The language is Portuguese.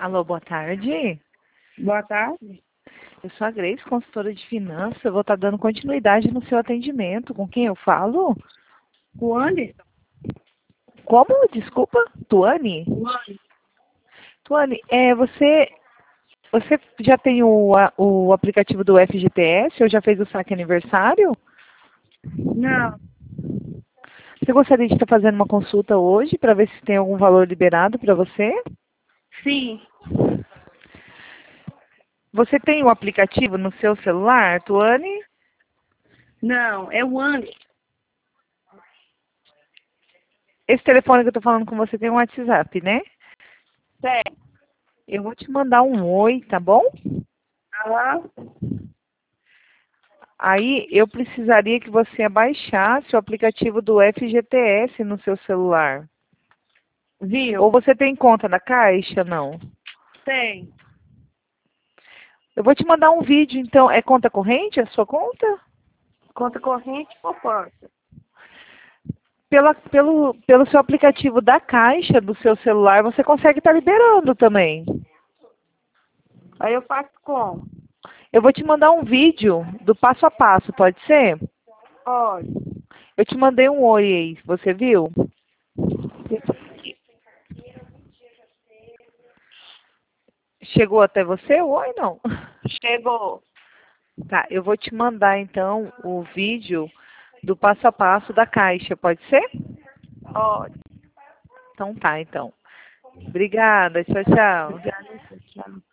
Alô, boa tarde. Boa tarde. Eu sou a Grace, consultora de finanças. Eu vou estar dando continuidade no seu atendimento. Com quem eu falo? O Anderson? Como? Desculpa? Tuane? O Anderson. Tuane, você já tem o aplicativo do FGTS ou já fez o saque aniversário? Não. Você gostaria de estar fazendo uma consulta hoje para ver se tem algum valor liberado para você? Sim. Você tem o aplicativo no seu celular, Tuane? Não, é o Anderson. Esse telefone que eu estou falando com você tem um WhatsApp, né? Sério. Eu vou te mandar um oi, tá bom? Aham. Aí eu precisaria que você abaixasse o aplicativo do FGTS no seu celular. Viu? Ou você tem conta da Caixa? Não. Tem. Eu vou te mandar um vídeo, então. É conta corrente a sua conta? Conta corrente ou poupança? Pelo seu aplicativo da Caixa do seu celular, você consegue estar liberando também. Aí eu faço como? Eu vou te mandar um vídeo do passo a passo, pode ser? Olha. Eu te mandei um oi aí, você viu? Chegou até você o oi, não? Chegou. Tá, eu vou te mandar então o vídeo do passo a passo da Caixa, pode ser? Olha. Então tá, então. Obrigada, tchau, tchau. Obrigada. Tchau.